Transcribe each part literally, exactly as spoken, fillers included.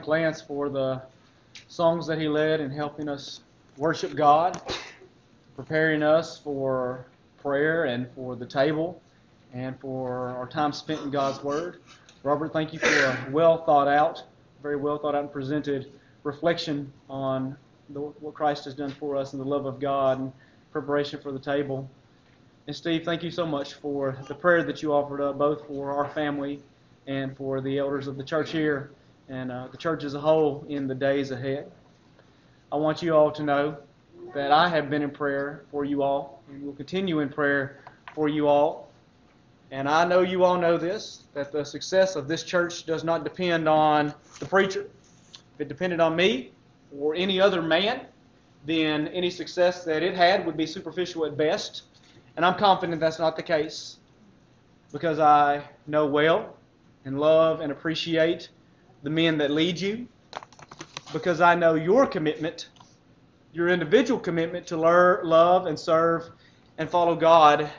Lance for the songs that he led in helping us worship God, preparing us for prayer and for the table and for our time spent in God's Word. Robert, thank you for a well thought out, very well thought out and presented reflection on the, what Christ has done for us and the love of God and preparation for the table. And Steve, thank you so much for the prayer that you offered up, both for our family and for the elders of the church here and uh, the church as a whole in the days ahead. I want you all to know that I have been in prayer for you all and will continue in prayer for you all. And I know you all know this, that the success of this church does not depend on the preacher. If it depended on me or any other man, then any success that it had would be superficial at best. And I'm confident that's not the case, because I know well and love and appreciate the men that lead you, because I know your commitment, your individual commitment to learn, love and serve and follow God.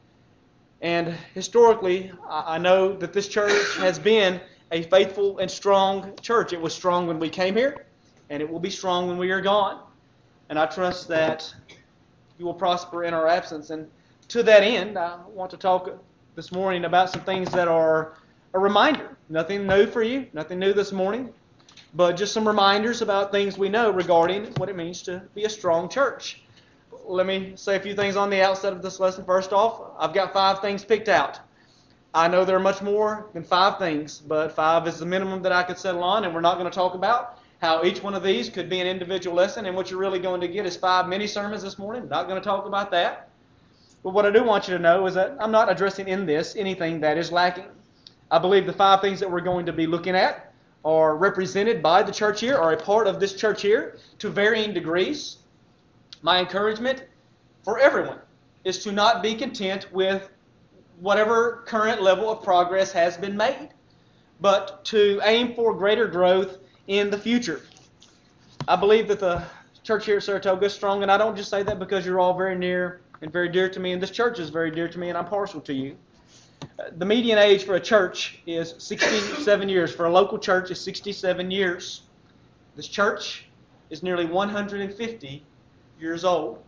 And historically, I know that this church has been a faithful and strong church. It was strong when we came here, and it will be strong when we are gone. And I trust that you will prosper in our absence. And to that end, I want to talk this morning about some things that are a reminder. Nothing new for you, nothing new this morning, but just some reminders about things we know regarding what it means to be a strong church. Let me say a few things on the outset of this lesson. First off, I've got five things picked out. I know there are much more than five things, but five is the minimum that I could settle on, and we're not going to talk about how each one of these could be an individual lesson, and what you're really going to get is five mini sermons this morning. Not going to talk about that. But what I do want you to know is that I'm not addressing in this anything that is lacking. I believe the five things that we're going to be looking at are represented by the church here, are a part of this church here to varying degrees. My encouragement for everyone is to not be content with whatever current level of progress has been made, but to aim for greater growth in the future. I believe that the church here at Saratoga is strong, and I don't just say that because you're all very near and very dear to me, and this church is very dear to me, and I'm partial to you. The median age for a church is sixty-seven years. For a local church is sixty-seven years. This church is nearly one hundred fifty years old.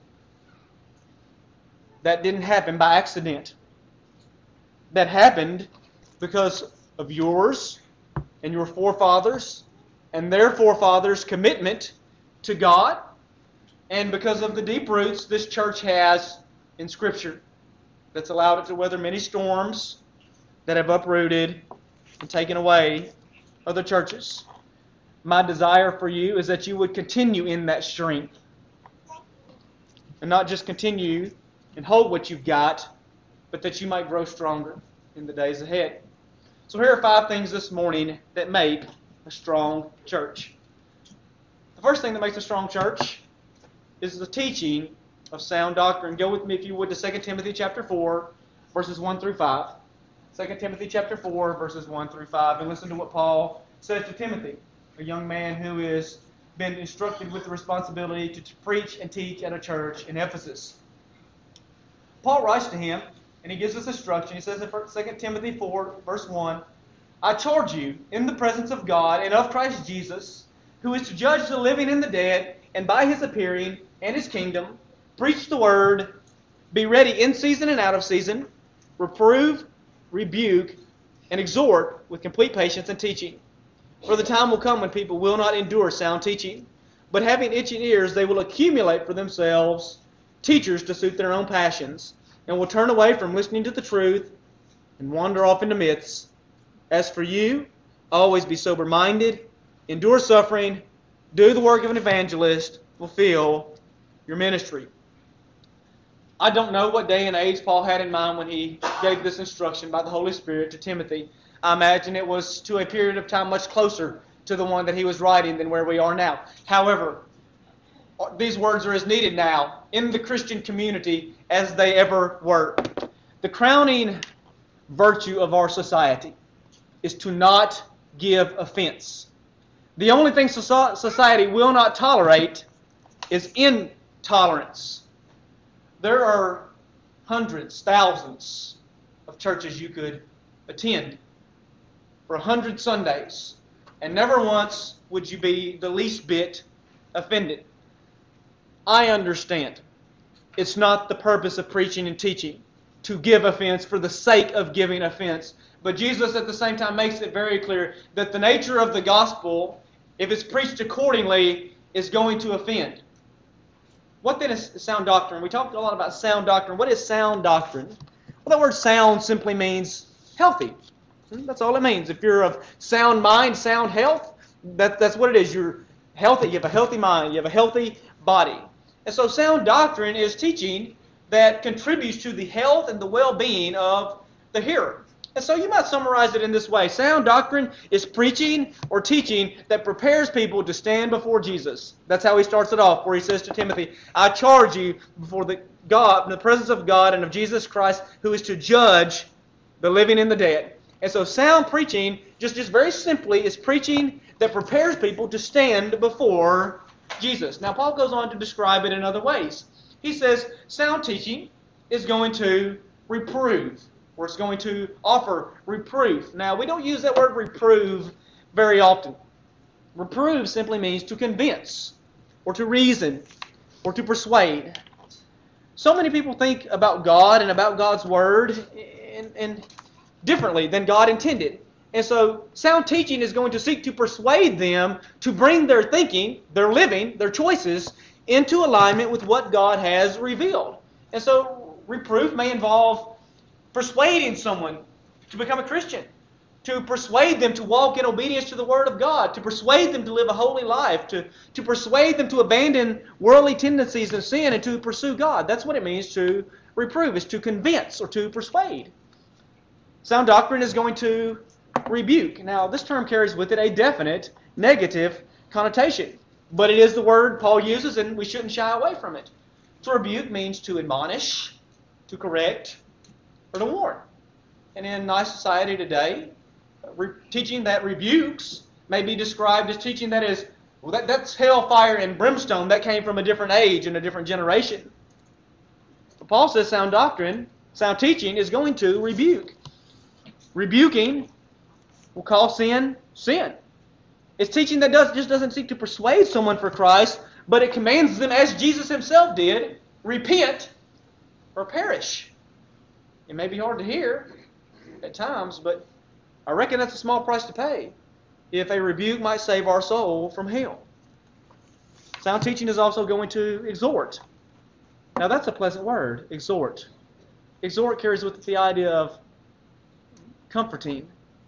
That didn't happen by accident. That happened because of yours and your forefathers and their forefathers' commitment to God, and because of the deep roots this church has in Scripture that's allowed it to weather many storms that have uprooted and taken away other churches. My desire for you is that you would continue in that strength, and not just continue and hold what you've got, but that you might grow stronger in the days ahead. So here are five things this morning that make a strong church. The first thing that makes a strong church is the teaching of sound doctrine. Go with me, if you would, to Second Timothy chapter four, verses one through five. Second Timothy chapter four, verses one through five. And listen to what Paul says to Timothy, a young man who has been instructed with the responsibility to, to preach and teach at a church in Ephesus. Paul writes to him, and he gives us instruction. He says in Second Timothy four, verse one, I charge you in the presence of God and of Christ Jesus, who is to judge the living and the dead, and by his appearing and his kingdom, preach the word, be ready in season and out of season, reprove, rebuke, and exhort with complete patience and teaching. For the time will come when people will not endure sound teaching, but having itching ears, they will accumulate for themselves teachers to suit their own passions, and will turn away from listening to the truth and wander off into myths. As for you, always be sober-minded, endure suffering, do the work of an evangelist, fulfill your ministry. I don't know what day and age Paul had in mind when he gave this instruction by the Holy Spirit to Timothy. I imagine it was to a period of time much closer to the one that he was writing than where we are now. However, these words are as needed now in the Christian community as they ever were. The crowning virtue of our society is to not give offense. The only thing society will not tolerate is intolerance. There are hundreds, thousands of churches you could attend for a hundred Sundays, and never once would you be the least bit offended. I understand. It's not the purpose of preaching and teaching to give offense for the sake of giving offense. But Jesus at the same time makes it very clear that the nature of the gospel, if it's preached accordingly, is going to offend. What then is sound doctrine? We talked a lot about sound doctrine. What is sound doctrine? Well, that word sound simply means healthy. That's all it means. If you're of sound mind, sound health, that, that's what it is. You're healthy. You have a healthy mind. You have a healthy body. And so sound doctrine is teaching that contributes to the health and the well-being of the hearer. And so you might summarize it in this way. Sound doctrine is preaching or teaching that prepares people to stand before Jesus. That's how he starts it off, where he says to Timothy, I charge you before the God, in the presence of God and of Jesus Christ, who is to judge the living and the dead. And so sound preaching, just, just very simply, is preaching that prepares people to stand before Jesus. Now, Paul goes on to describe it in other ways. He says sound teaching is going to reprove, or it's going to offer reproof. Now, we don't use that word reprove very often. Reprove simply means to convince, or to reason, or to persuade. So many people think about God and about God's Word in, in differently than God intended. And so sound teaching is going to seek to persuade them to bring their thinking, their living, their choices into alignment with what God has revealed. And so reproof may involve persuading someone to become a Christian, to persuade them to walk in obedience to the Word of God, to persuade them to live a holy life, to, to persuade them to abandon worldly tendencies and sin and to pursue God. That's what it means to reprove, is to convince or to persuade. Sound doctrine is going to rebuke. Now, this term carries with it a definite negative connotation, but it is the word Paul uses, and we shouldn't shy away from it. To rebuke means to admonish, to correct, or to warn. And in nice society today, re- teaching that rebukes may be described as teaching that is, well, that, that's hellfire and brimstone. That came from a different age and a different generation. But Paul says sound doctrine, sound teaching is going to rebuke. Rebuking will call sin, sin. It's teaching that does, just doesn't seek to persuade someone for Christ, but it commands them, as Jesus himself did, repent or perish. It may be hard to hear at times, but I reckon that's a small price to pay if a rebuke might save our soul from hell. Sound teaching is also going to exhort. Now that's a pleasant word, exhort. Exhort carries with it the idea of comforting,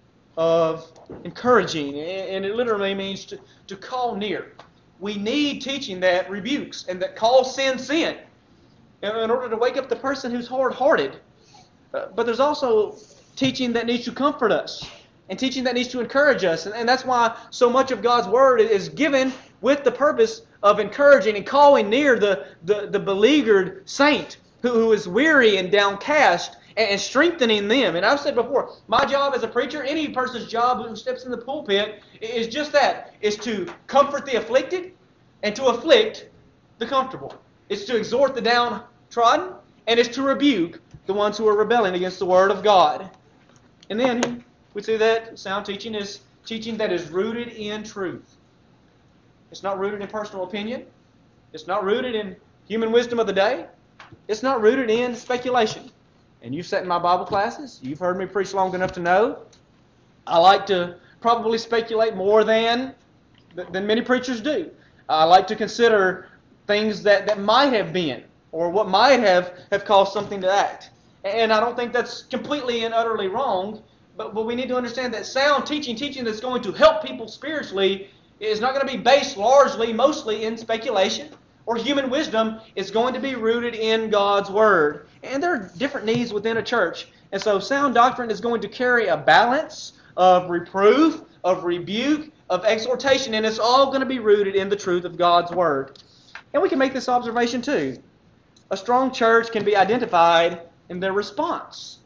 of encouraging, and it literally means to, to call near. We need teaching that rebukes and that calls sin, sin, in order to wake up the person who's hard-hearted. Uh, but there's also teaching that needs to comfort us, and teaching that needs to encourage us. And, and that's why so much of God's Word is given with the purpose of encouraging and calling near the, the, the beleaguered saint who, who is weary and downcast, and strengthening them. And I've said before, my job as a preacher, any person's job who steps in the pulpit, is just that, is to comfort the afflicted and to afflict the comfortable. It's to exhort the downtrodden, and it's to rebuke the ones who are rebelling against the Word of God. And then we see that sound teaching is teaching that is rooted in truth. It's not rooted in personal opinion. It's not rooted in human wisdom of the day. It's not rooted in speculation. And you've sat in my Bible classes. You've heard me preach long enough to know I like to probably speculate more than, than many preachers do. I like to consider things that, that might have been or what might have, have caused something to act. And I don't think that's completely and utterly wrong, but, but we need to understand that sound teaching, teaching that's going to help people spiritually, is not going to be based largely, mostly in speculation or human wisdom. Is going to be rooted in God's Word. And there are different needs within a church. And so sound doctrine is going to carry a balance of reproof, of rebuke, of exhortation, and it's all going to be rooted in the truth of God's Word. And we can make this observation too. A strong church can be identified in their response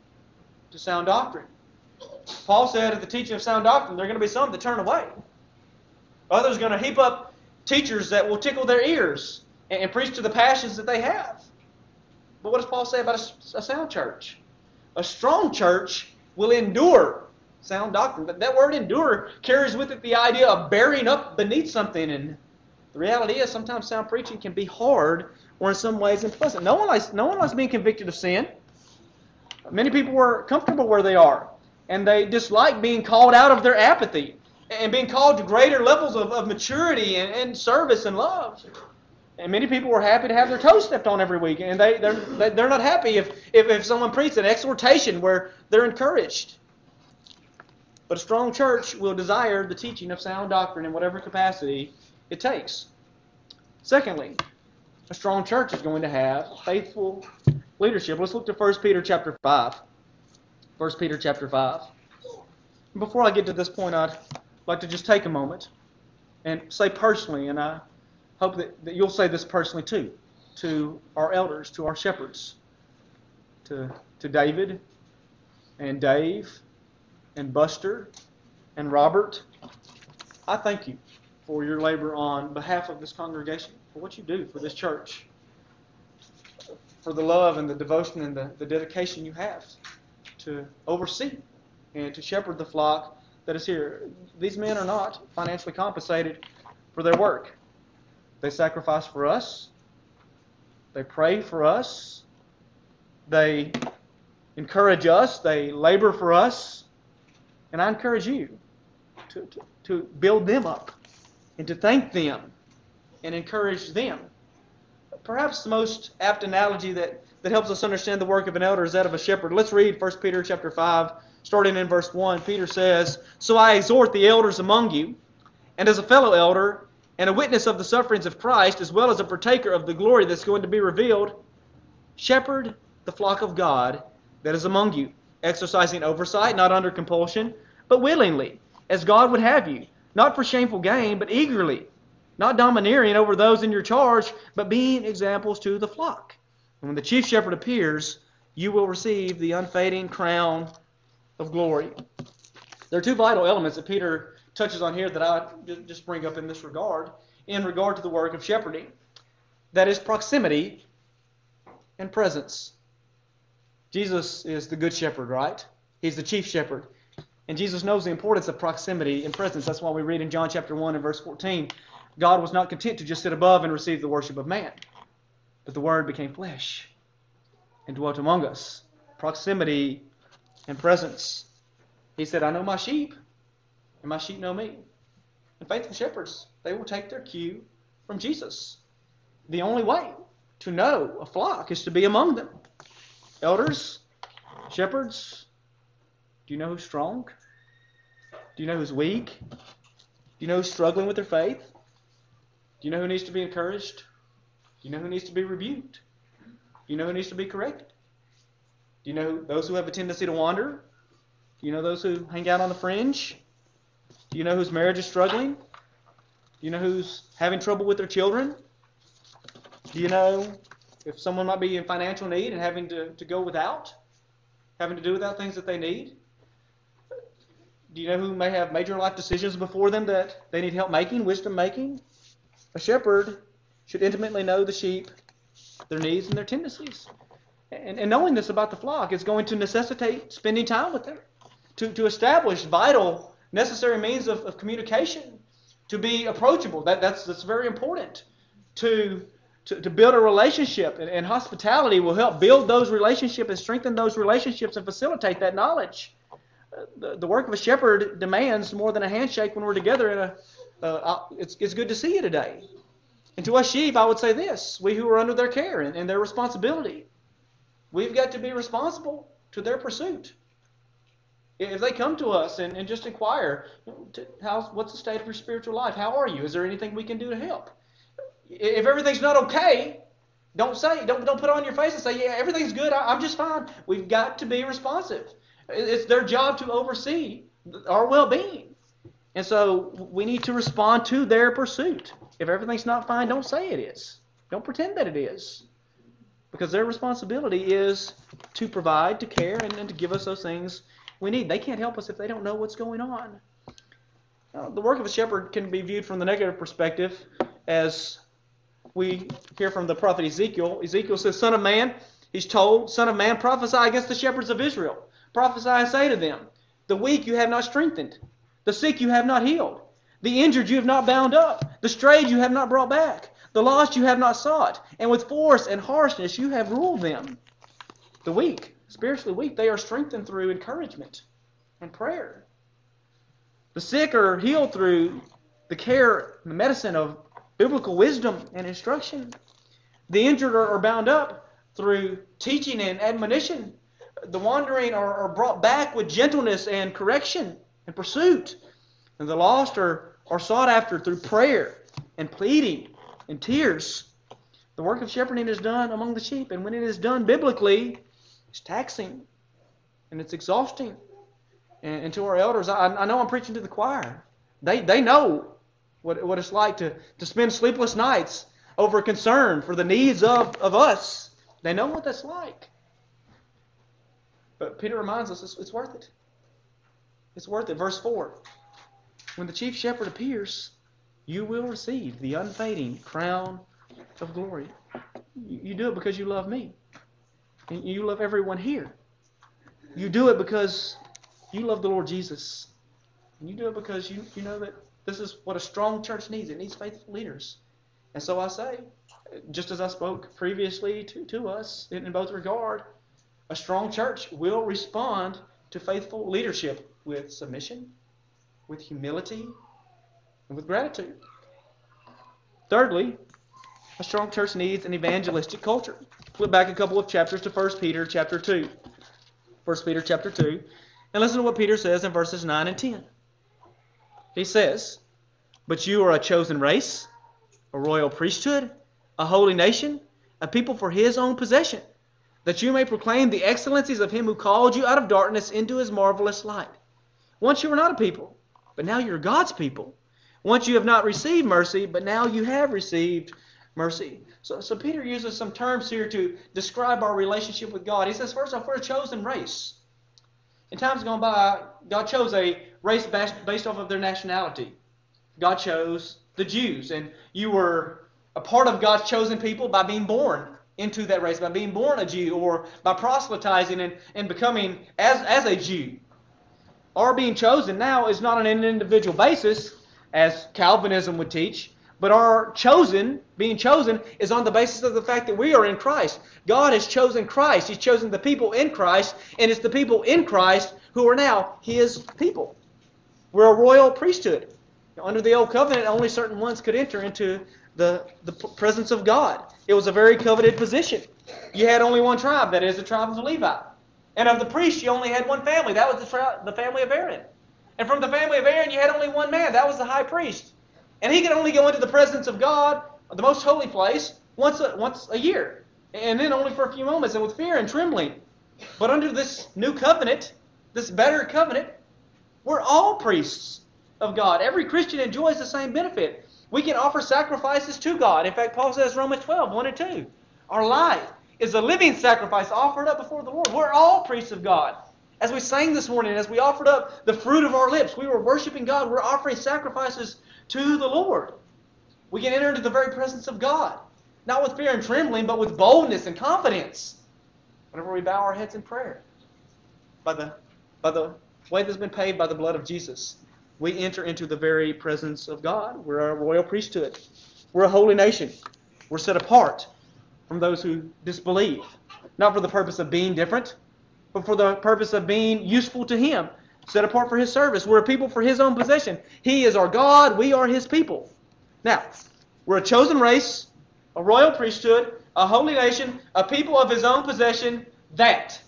to sound doctrine. Paul said at the teaching of sound doctrine, there are going to be some that turn away. Others are going to heap up teachers that will tickle their ears and, and preach to the passions that they have. But what does Paul say about a, a sound church? A strong church will endure sound doctrine. But that word endure carries with it the idea of bearing up beneath something. And the reality is sometimes sound preaching can be hard or in some ways unpleasant. No one likes, no one likes being convicted of sin. Many people are comfortable where they are, and they dislike being called out of their apathy and being called to greater levels of, of maturity and, and service and love. And many people are happy to have their toes stepped on every week, and they, they're, they're not happy if, if, if someone preaches an exhortation where they're encouraged. But a strong church will desire the teaching of sound doctrine in whatever capacity it takes. Secondly, a strong church is going to have faithful leadership. Let's look to First Peter chapter five. First Peter chapter five. Before I get to this point, I'd like to just take a moment and say personally, and I hope that, that you'll say this personally too, to our elders, to our shepherds, to, to David and Dave and Buster and Robert. I thank you for your labor on behalf of this congregation, for what you do for this church, for the love and the devotion and the, the dedication you have to oversee and to shepherd the flock that is here. These men are not financially compensated for their work. They sacrifice for us. They pray for us. They encourage us. They labor for us. And I encourage you to, to, to build them up and to thank them and encourage them. Perhaps the most apt analogy that, that helps us understand the work of an elder is that of a shepherd. Let's read First Peter chapter five, starting in verse one. Peter says, "So I exhort the elders among you, and as a fellow elder, and a witness of the sufferings of Christ, as well as a partaker of the glory that's going to be revealed, shepherd the flock of God that is among you, exercising oversight, not under compulsion, but willingly, as God would have you, not for shameful gain, but eagerly, not domineering over those in your charge, but being examples to the flock. And when the chief shepherd appears, you will receive the unfading crown of glory." There are two vital elements that Peter touches on here that I just bring up in this regard, in regard to the work of shepherding. That is proximity and presence. Jesus is the good shepherd, right? He's the chief shepherd. And Jesus knows the importance of proximity and presence. That's why we read in John chapter one and verse fourteen, God was not content to just sit above and receive the worship of man, but the Word became flesh and dwelt among us. Proximity and presence. He said, "I know my sheep, and my sheep know me." And faithful shepherds, they will take their cue from Jesus. The only way to know a flock is to be among them. Elders, shepherds, do you know who's strong? Do you know who's weak? Do you know who's struggling with their faith? Do you know who needs to be encouraged? Do you know who needs to be rebuked? Do you know who needs to be corrected? Do you know those who have a tendency to wander? Do you know those who hang out on the fringe? Do you know whose marriage is struggling? Do you know who's having trouble with their children? Do you know if someone might be in financial need and having to, to go without? Having to do without things that they need? Do you know who may have major life decisions before them that they need help making, wisdom making? A shepherd should intimately know the sheep, their needs and their tendencies. And, and knowing this about the flock is going to necessitate spending time with them, to, to establish vital, necessary means of, of communication, to be approachable. That, that's, that's very important. To, to, to build a relationship, and, and hospitality will help build those relationships and strengthen those relationships and facilitate that knowledge. Uh, the, the work of a shepherd demands more than a handshake when we're together in a Uh, it's, it's good to see you today. And to us sheep, I would say this: we who are under their care and, and their responsibility, we've got to be responsible to their pursuit. If they come to us and, and just inquire, to, how's, what's the state of your spiritual life? How are you? Is there anything we can do to help? If everything's not okay, don't say, don't, don't put on your face and say, yeah, everything's good, I, I'm just fine. We've got to be responsive. It's their job to oversee our well-being. And so we need to respond to their pursuit. If everything's not fine, don't say it is. Don't pretend that it is. Because their responsibility is to provide, to care, and, and to give us those things we need. They can't help us if they don't know what's going on. Now, the work of a shepherd can be viewed from the negative perspective, as we hear from the prophet Ezekiel. Ezekiel says, "Son of man," he's told, "Son of man, prophesy against the shepherds of Israel. Prophesy and say to them, The weak you have not strengthened. The sick you have not healed. The injured you have not bound up. The strayed you have not brought back. The lost you have not sought. And with force and harshness you have ruled them. The weak, spiritually weak, they are strengthened through encouragement and prayer. The sick are healed through the care and the medicine of biblical wisdom and instruction. The injured are bound up through teaching and admonition. The wandering are brought back with gentleness and correction and pursuit. And the lost are, are sought after through prayer and pleading and tears. The work of shepherding is done among the sheep, and when it is done biblically, it's taxing and it's exhausting. And, and to our elders, I, I know I'm preaching to the choir. They they know what, what it's like to, to spend sleepless nights over concern for the needs of, of us. They know what that's like. But Peter reminds us it's, it's worth it. It's worth it. Verse four. When the chief shepherd appears, you will receive the unfading crown of glory. You, you do it because you love me. And you love everyone here. You do it because you love the Lord Jesus. And you do it because you, you know that this is what a strong church needs. It needs faithful leaders. And so I say, just as I spoke previously to, to us in, in both regard, a strong church will respond to faithful leadership with submission, with humility, and with gratitude. Thirdly, a strong church needs an evangelistic culture. Flip back a couple of chapters to First Peter chapter two. First Peter chapter two. And listen to what Peter says in verses nine and ten. He says, "But you are a chosen race, a royal priesthood, a holy nation, a people for His own possession, that you may proclaim the excellencies of Him who called you out of darkness into His marvelous light. Once you were not a people, but now you're God's people. Once you have not received mercy, but now you have received mercy." So, so Peter uses some terms here to describe our relationship with God. He says, first off, we're a chosen race. In times gone by, God chose a race based off of their nationality. God chose the Jews, and you were a part of God's chosen people by being born into that race, by being born a Jew, or by proselytizing and, and becoming as, as a Jew. Our being chosen now is not on an individual basis, as Calvinism would teach, but our chosen, being chosen, is on the basis of the fact that we are in Christ. God has chosen Christ. He's chosen the people in Christ, and it's the people in Christ who are now His people. We're a royal priesthood. Under the Old Covenant, only certain ones could enter into the, the presence of God. It was a very coveted position. You had only one tribe, that is the tribe of Levi. And of the priests, you only had one family. That was the, tri- the family of Aaron. And from the family of Aaron, you had only one man. That was the high priest. And he could only go into the presence of God, the most holy place, once a, once a year. And then only for a few moments, and with fear and trembling. But under this new covenant, this better covenant, we're all priests of God. Every Christian enjoys the same benefit. We can offer sacrifices to God. In fact, Paul says, Romans twelve, one and two, our life is a living sacrifice offered up before the Lord. We're all priests of God. As we sang this morning, as we offered up the fruit of our lips, we were worshiping God. We're offering sacrifices to the Lord. We can enter into the very presence of God, not with fear and trembling, but with boldness and confidence whenever we bow our heads in prayer. By the, by the way that's been paid by the blood of Jesus, we enter into the very presence of God. We're a royal priesthood. We're a holy nation. We're set apart from those who disbelieve, not for the purpose of being different, but for the purpose of being useful to Him, set apart for His service. We're a people for His own possession. He is our God. We are His people. Now, we're a chosen race, a royal priesthood, a holy nation, a people of His own possession. That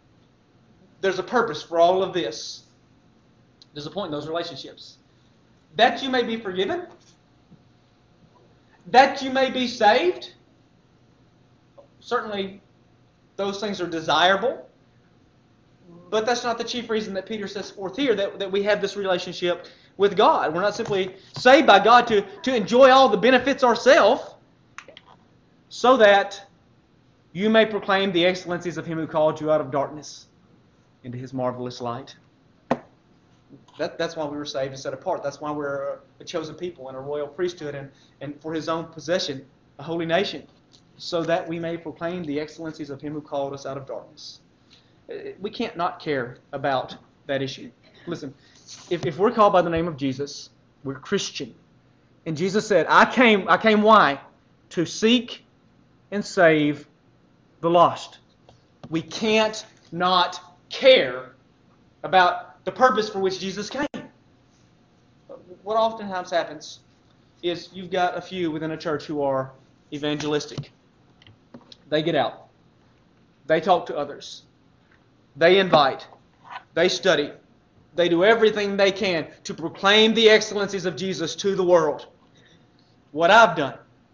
there's a purpose for all of this. There's a point in those relationships. That you may be forgiven. That you may be saved. Certainly, those things are desirable. But that's not the chief reason that Peter sets forth here, that, that we have this relationship with God. We're not simply saved by God to, to enjoy all the benefits ourselves, so that you may proclaim the excellencies of Him who called you out of darkness into His marvelous light. That, that's why we were saved and set apart. That's why we're a, a chosen people and a royal priesthood, and, and for His own possession, a holy nation, so that we may proclaim the excellencies of Him who called us out of darkness. We can't not care about that issue. Listen, if, if we're called by the name of Jesus, we're Christian. And Jesus said, I came, I came why? To seek and save the lost. We can't not care about the purpose for which Jesus came. What oftentimes happens is you've got a few within a church who are evangelistic. They get out. They talk to others. They invite. They study. They do everything they can to proclaim the excellencies of Jesus to the world. What I've done,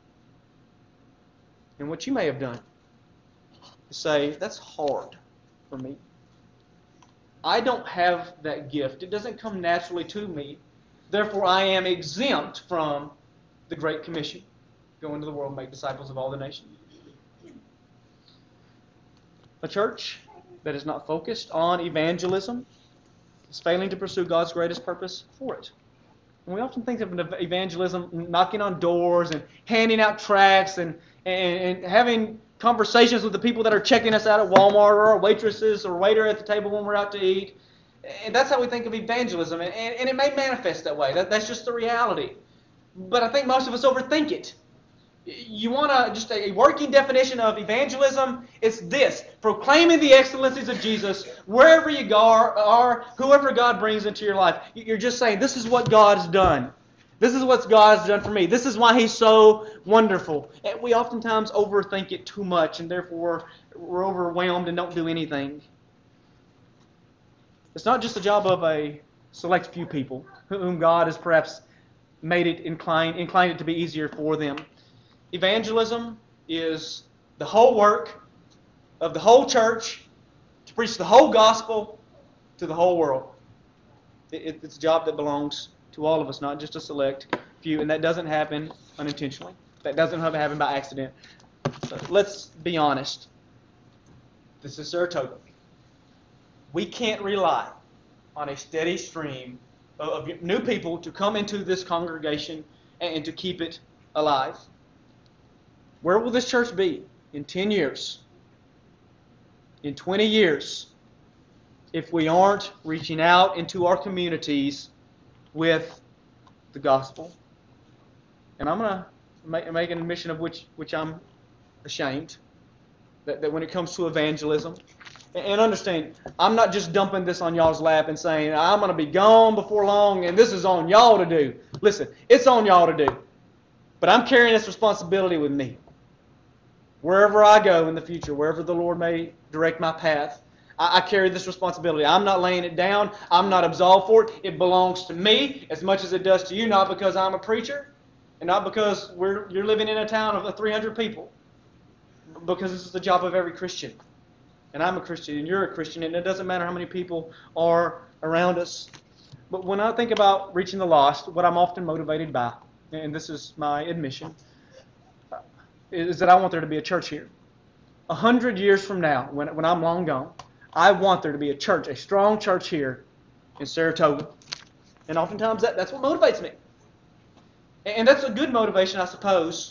and what you may have done, is say, that's hard for me. I don't have that gift. It doesn't come naturally to me. Therefore, I am exempt from the Great Commission. Go into the world and make disciples of all the nations. A church that is not focused on evangelism is failing to pursue God's greatest purpose for it. And we often think of evangelism knocking on doors and handing out tracts and, and, and having conversations with the people that are checking us out at Walmart, or our waitresses or waiter at the table when we're out to eat. And that's how we think of evangelism. And, and, and it may manifest that way. That, that's just the reality. But I think most of us overthink it. You want a, just a working definition of evangelism? It's this: proclaiming the excellencies of Jesus wherever you go, or whoever God brings into your life. You're just saying, this is what God's done. This is what God's done for me. This is why He's so wonderful. And we oftentimes overthink it too much, and therefore we're overwhelmed and don't do anything. It's not just the job of a select few people whom God has perhaps made it inclined, inclined it to be easier for them. Evangelism is the whole work of the whole church to preach the whole gospel to the whole world. It, it's a job that belongs to all of us, not just a select few, and that doesn't happen unintentionally. That doesn't happen by accident. So let's be honest. This is Saratoga. We can't rely on a steady stream of new people to come into this congregation and to keep it alive. Where will this church be in ten years? In twenty years? If we aren't reaching out into our communities with the gospel. And I'm going to make, make an admission of which, which I'm ashamed. That, that when it comes to evangelism, and understand, I'm not just dumping this on y'all's lap and saying, I'm going to be gone before long and this is on y'all to do. Listen, it's on y'all to do. But I'm carrying this responsibility with me. Wherever I go in the future, wherever the Lord may direct my path, I, I carry this responsibility. I'm not laying it down. I'm not absolved for it. It belongs to me as much as it does to you, not because I'm a preacher and not because we're you're living in a town of three hundred people, because this is the job of every Christian. And I'm a Christian, and you're a Christian, and it doesn't matter how many people are around us. But when I think about reaching the lost, what I'm often motivated by, and this is my admission, is that I want there to be a church here. A hundred years from now, when, when I'm long gone, I want there to be a church, a strong church here in Saratoga. And oftentimes that, that's what motivates me. And that's a good motivation, I suppose.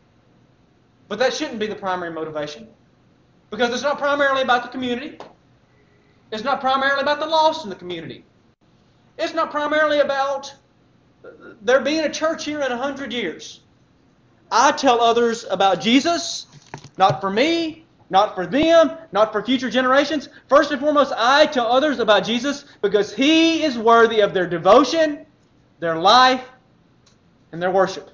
But that shouldn't be the primary motivation. Because it's not primarily about the community. It's not primarily about the lost in the community. It's not primarily about there being a church here in a hundred years. I tell others about Jesus, not for me, not for them, not for future generations. First and foremost, I tell others about Jesus because He is worthy of their devotion, their life, and their worship.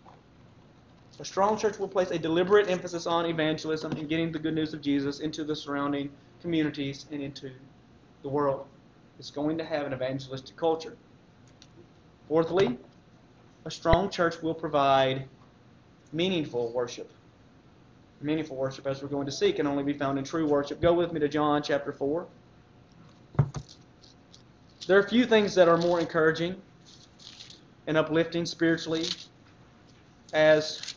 A strong church will place a deliberate emphasis on evangelism and getting the good news of Jesus into the surrounding communities and into the world. It's going to have an evangelistic culture. Fourthly, a strong church will provide meaningful worship. Meaningful worship, as we're going to see, can only be found in true worship. Go with me to John chapter four. There are few things that are more encouraging and uplifting spiritually as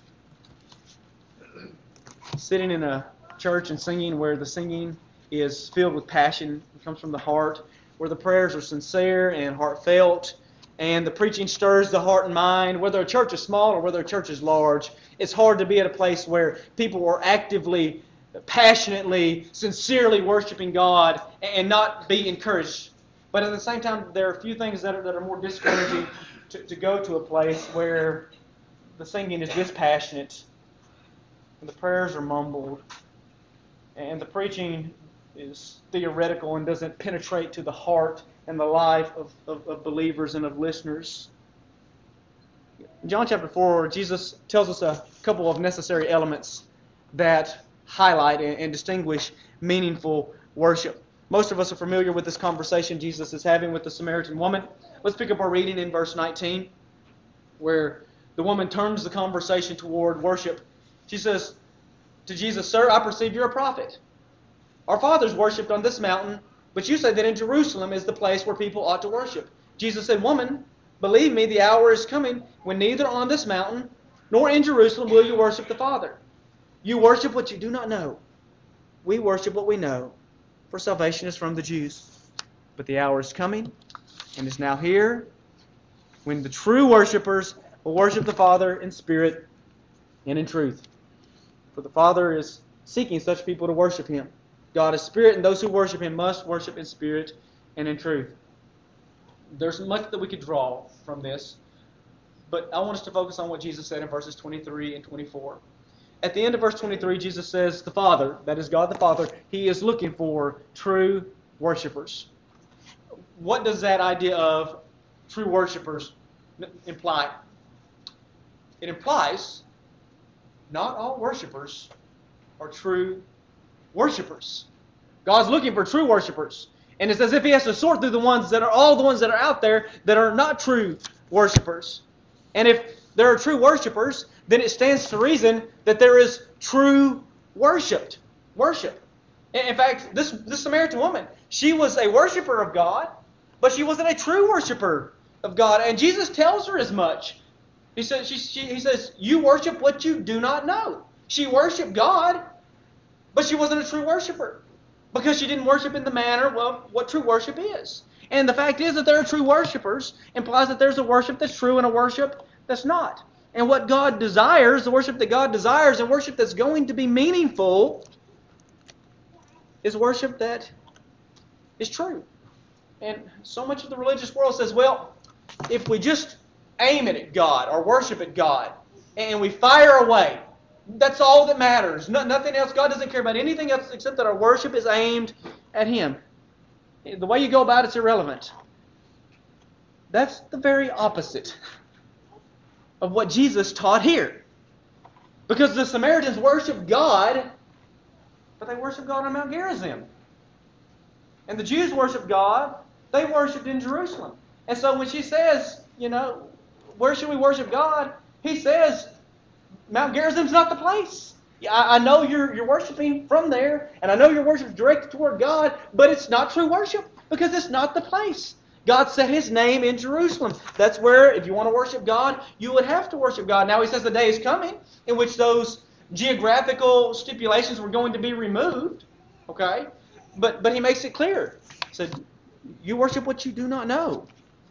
sitting in a church and singing where the singing is filled with passion, it comes from the heart, where the prayers are sincere and heartfelt, and the preaching stirs the heart and mind. Whether a church is small or whether a church is large, it's hard to be at a place where people are actively, passionately, sincerely worshiping God and not be encouraged But at the same time, there are a few things that are, that are more discouraging to, to go to a place where the singing is dispassionate, and the prayers are mumbled, and the preaching is theoretical and doesn't penetrate to the heart and the life of, of, of believers and of listeners. In John chapter four, Jesus tells us a couple of necessary elements that highlight and, and distinguish meaningful worship. Most of us are familiar with this conversation Jesus is having with the Samaritan woman. Let's pick up our reading in verse nineteen, where the woman turns the conversation toward worship. She says to Jesus, "Sir, I perceive you're a prophet. Our fathers worshipped on this mountain, but you say that in Jerusalem is the place where people ought to worship." Jesus said, "Woman, believe me, the hour is coming when neither on this mountain nor in Jerusalem will you worship the Father. You worship what you do not know. We worship what we know, for salvation is from the Jews. But the hour is coming, and is now here, when the true worshipers will worship the Father in spirit and in truth. For the Father is seeking such people to worship Him. God is spirit, and those who worship Him must worship in spirit and in truth." There's much that we could draw from this, but I want us to focus on what Jesus said in verses twenty-three and twenty-four. At the end of verse twenty-three, Jesus says the Father, that is God the Father, He is looking for true worshipers. What does that idea of true worshipers imply? It implies not all worshipers are true worshipers. God's looking for true worshipers. And it's as if He has to sort through the ones that are all the ones that are out there that are not true worshipers. And if there are true worshipers, then it stands to reason that there is true worship. Worship. In fact, this, this Samaritan woman, she was a worshiper of God, but she wasn't a true worshiper of God. And Jesus tells her as much. He says, she, she, he says, "You worship what you do not know." She worshiped God, but she wasn't a true worshiper, because she didn't worship in the manner of what true worship is. And the fact is that there are true worshipers implies that there's a worship that's true and a worship that's not. And what God desires, the worship that God desires, and worship that's going to be meaningful, is worship that is true. And so much of the religious world says, well, if we just aim it at God or worship at God, and we fire away, that's all that matters. No, nothing else. God doesn't care about anything else except that our worship is aimed at Him. The way you go about it's irrelevant. That's the very opposite of what Jesus taught here. Because the Samaritans worshiped God, but they worshiped God on Mount Gerizim. And the Jews worshiped God, they worshiped in Jerusalem. And so when she says, you know, where should we worship God? He says, Mount Gerizim's not the place. I, I know you're you're worshiping from there, and I know your worship is directed toward God, but it's not true worship because it's not the place. God set His name in Jerusalem. That's where, if you want to worship God, you would have to worship God. Now He says the day is coming in which those geographical stipulations were going to be removed. Okay? But but He makes it clear. He said, you worship what you do not know.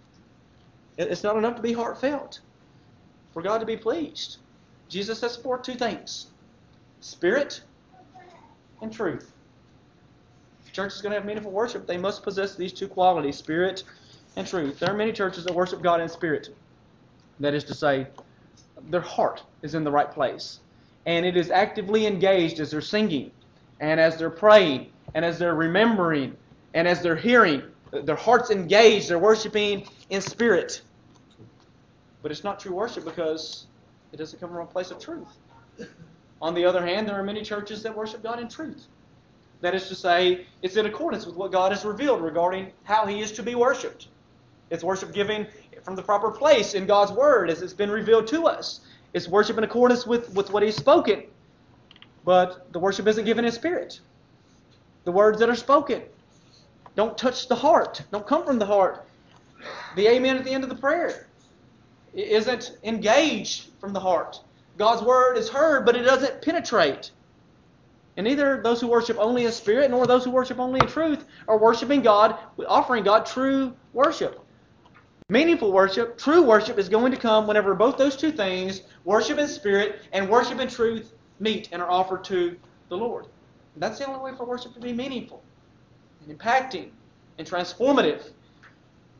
It's not enough to be heartfelt for God to be pleased. Jesus sets forth two things: spirit and truth. If the church is going to have meaningful worship, they must possess these two qualities, spirit and truth. There are many churches that worship God in spirit. That is to say, their heart is in the right place. And it is actively engaged as they're singing, and as they're praying, and as they're remembering, and as they're hearing. Their heart's engaged, they're worshiping in spirit. But it's not true worship because it doesn't come from a place of truth. On the other hand, there are many churches that worship God in truth. That is to say, it's in accordance with what God has revealed regarding how He is to be worshipped. It's worship given from the proper place in God's Word as it's been revealed to us. It's worship in accordance with, with what He's spoken. But the worship isn't given in spirit. The words that are spoken don't touch the heart, don't come from the heart. The amen at the end of the prayer isn't engaged from the heart. God's Word is heard, but it doesn't penetrate. And neither those who worship only in spirit nor those who worship only in truth are worshiping God, offering God true worship. Meaningful worship, true worship, is going to come whenever both those two things, worship in spirit and worship in truth, meet and are offered to the Lord. And that's the only way for worship to be meaningful and impacting and transformative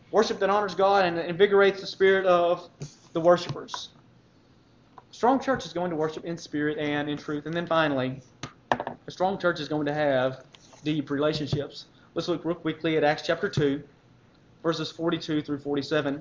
Worship that honors God and invigorates the spirit of the worshipers. Strong church is going to worship in spirit and in truth. And then finally, a strong church is going to have deep relationships. Let's look real quickly at Acts chapter two, verses forty-two through forty-seven.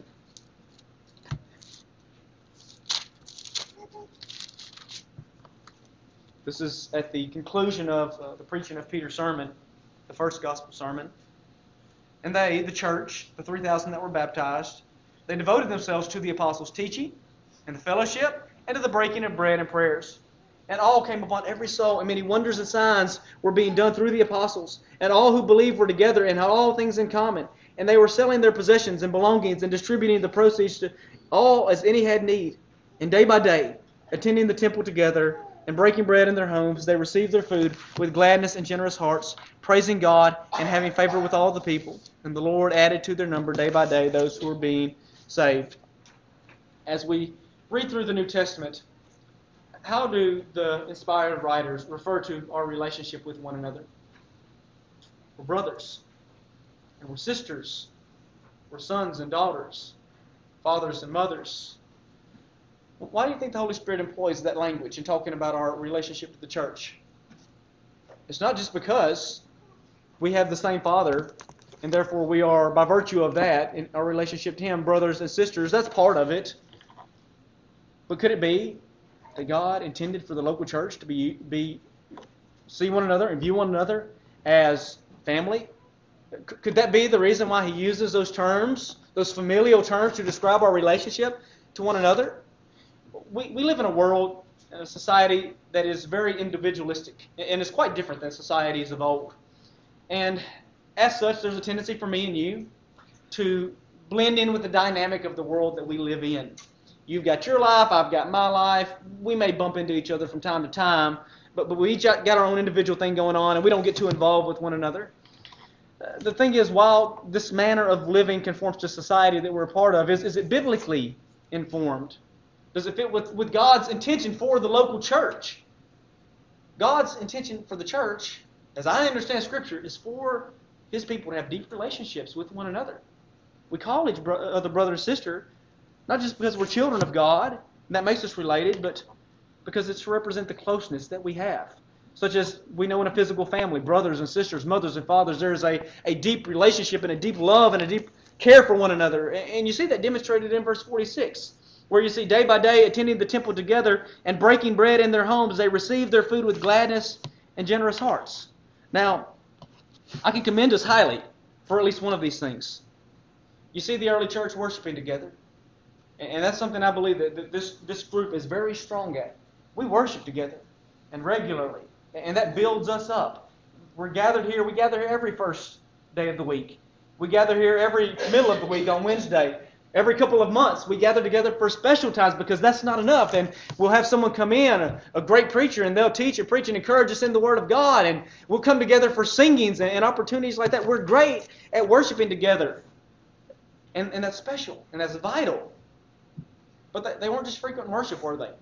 This is at the conclusion of uh, the preaching of Peter's sermon, the first gospel sermon. And they, the church, the three thousand that were baptized, they devoted themselves to the apostles' teaching and the fellowship and to the breaking of bread and prayers. And all came upon every soul, and many wonders and signs were being done through the apostles. And all who believed were together and had all things in common. And they were selling their possessions and belongings and distributing the proceeds to all as any had need. And day by day, attending the temple together and breaking bread in their homes, they received their food with gladness and generous hearts, praising God and having favor with all the people. And the Lord added to their number day by day those who were being saved. As we read through the New Testament, how do the inspired writers refer to our relationship with one another? We're brothers, and we're sisters, we're sons and daughters, fathers and mothers. Why do you think the Holy Spirit employs that language in talking about our relationship to the church? It's not just because we have the same Father, and therefore we are, by virtue of that, in our relationship to Him, brothers and sisters. That's part of it. But could it be that God intended for the local church to be, be see one another and view one another as family? Could that be the reason why He uses those terms, those familial terms, to describe our relationship to one another? We, we live in a world, in a society that is very individualistic, and it's quite different than societies of old. And as such, there's a tendency for me and you to blend in with the dynamic of the world that we live in. You've got your life, I've got my life. We may bump into each other from time to time, but, but we each got our own individual thing going on, and we don't get too involved with one another. Uh, the thing is, while this manner of living conforms to society that we're a part of, is, is it biblically informed? Does it fit with, with God's intention for the local church? God's intention for the church, as I understand Scripture, is for His people to have deep relationships with one another. We call each bro- other brother and sister, not just because we're children of God, and that makes us related, but because it's to represent the closeness that we have. Such as we know in a physical family, brothers and sisters, mothers and fathers, there's a, a deep relationship and a deep love and a deep care for one another. And you see that demonstrated in verse forty-six, where you see day by day attending the temple together and breaking bread in their homes, they received their food with gladness and generous hearts. Now, I can commend us highly for at least one of these things. You see the early church worshiping together. And that's something I believe that this, this group is very strong at. We worship together and regularly. And that builds us up. We're gathered here. We gather here every first day of the week. We gather here every middle of the week on Wednesday. Every couple of months we gather together for special times because that's not enough. And we'll have someone come in, a, a great preacher, and they'll teach and preach and encourage us in the Word of God. And we'll come together for singings and, and opportunities like that. We're great at worshiping together. And, and that's special and that's vital. But they, they weren't just frequent in worship, were they?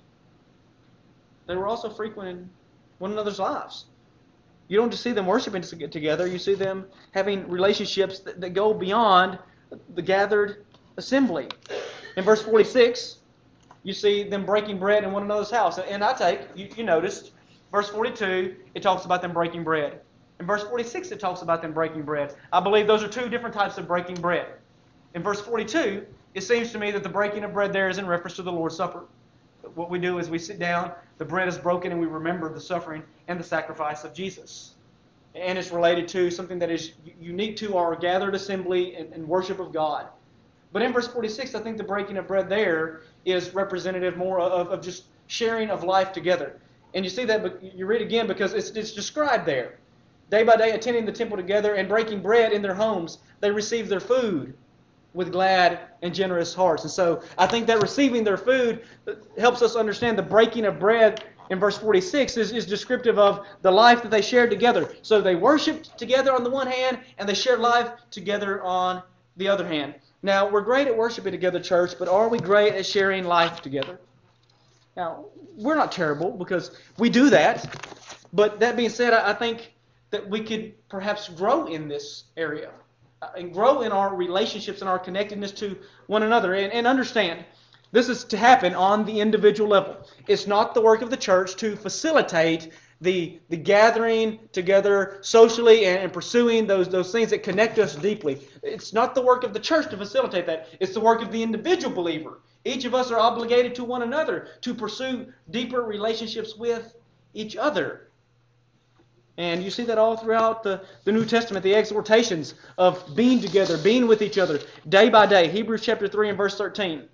They were also frequent in one another's lives. You don't just see them worshiping together. You see them having relationships that, that go beyond the gathered assembly. In verse forty-six, you see them breaking bread in one another's house. And I take, you, you noticed, verse forty-two, it talks about them breaking bread. In verse forty-six, it talks about them breaking bread. I believe those are two different types of breaking bread. In verse forty-two, it seems to me that the breaking of bread there is in reference to the Lord's Supper. What we do is we sit down, the bread is broken, and we remember the suffering and the sacrifice of Jesus. And it's related to something that is unique to our gathered assembly and, and worship of God. But in verse forty-six, I think the breaking of bread there is representative more of, of just sharing of life together. And you see that, you read again because it's, it's described there. Day by day attending the temple together and breaking bread in their homes, they received their food with glad and generous hearts. And so I think that receiving their food helps us understand the breaking of bread in verse forty-six is, is descriptive of the life that they shared together. So they worshiped together on the one hand, and they shared life together on the other hand. Now, we're great at worshiping together, church, but are we great at sharing life together? Now, we're not terrible because we do that. But that being said, I think that we could perhaps grow in this area. and grow in our relationships and our connectedness to one another. And, and understand, this is to happen on the individual level. It's not the work of the church to facilitate the, the gathering together socially and, and pursuing those, those things that connect us deeply. It's not the work of the church to facilitate that. It's the work of the individual believer. Each of us are obligated to one another to pursue deeper relationships with each other. And you see that all throughout the, the New Testament, the exhortations of being together, being with each other, day by day. Hebrews chapter three and verse thirteen.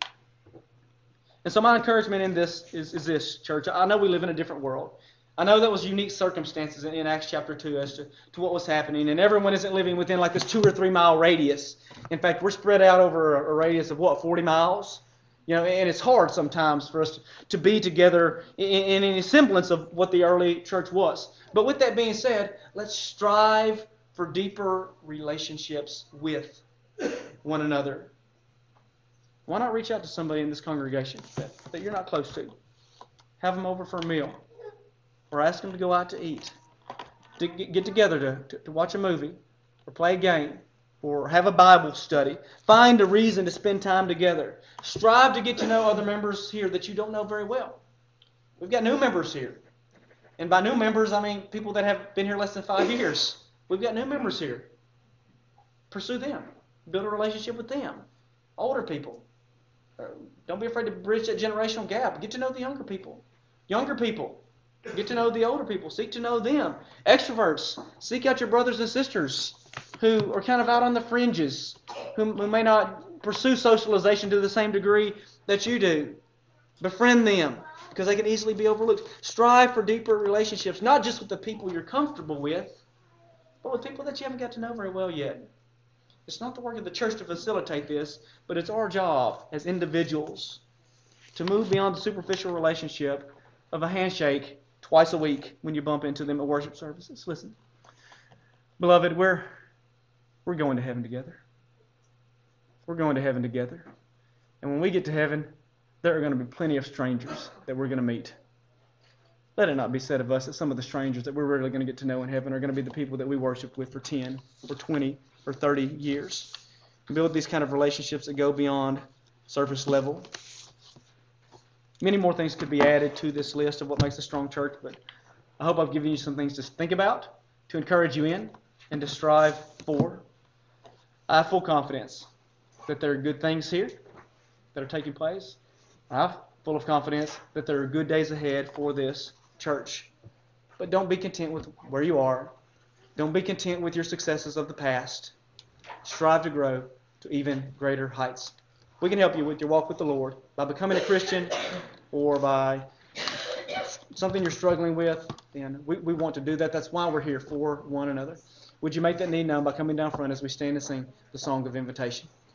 And so my encouragement in this is, is this, church. I know we live in a different world. I know that was unique circumstances in, in Acts chapter two as to, to what was happening. And everyone isn't living within like this two or three mile radius. In fact, we're spread out over a, a radius of what, forty miles? You know, and it's hard sometimes for us to, to be together in, in any semblance of what the early church was. But with that being said, let's strive for deeper relationships with one another. Why not reach out to somebody in this congregation that, that you're not close to? Have them over for a meal. Or ask them to go out to eat. To get, get together to, to, to watch a movie. Or play a game. Or have a Bible study. Find a reason to spend time together. Strive to get to know other members here that you don't know very well. We've got new members here. And by new members, I mean people that have been here less than five years. We've got new members here. Pursue them. Build a relationship with them. Older people. Don't be afraid to bridge that generational gap. Get to know the younger people. Younger people. Get to know the older people. Seek to know them. Extroverts. Seek out your brothers and sisters who are kind of out on the fringes, who, who may not pursue socialization to the same degree that you do. Befriend them, because they can easily be overlooked. Strive for deeper relationships, not just with the people you're comfortable with, but with people that you haven't got to know very well yet. It's not the work of the church to facilitate this, but it's our job as individuals to move beyond the superficial relationship of a handshake twice a week when you bump into them at worship services. Listen, beloved, we're we're going to heaven together. We're going to heaven together. And when we get to heaven, there are going to be plenty of strangers that we're going to meet. Let it not be said of us that some of the strangers that we're really going to get to know in heaven are going to be the people that we worshiped with for ten or twenty or thirty years. Build these kind of relationships that go beyond surface level. Many more things could be added to this list of what makes a strong church, but I hope I've given you some things to think about, to encourage you in, and to strive for. I have full confidence that there are good things here that are taking place. I'm full of confidence that there are good days ahead for this church. But don't be content with where you are. Don't be content with your successes of the past. Strive to grow to even greater heights. We can help you with your walk with the Lord by becoming a Christian or by something you're struggling with. And we, we want to do that. That's why we're here, for one another. Would you make that need known by coming down front as we stand and sing the song of invitation?